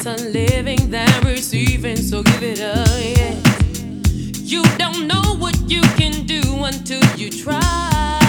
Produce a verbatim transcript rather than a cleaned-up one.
better living than receiving, so give it a yeah. You don't know what you can do until you try.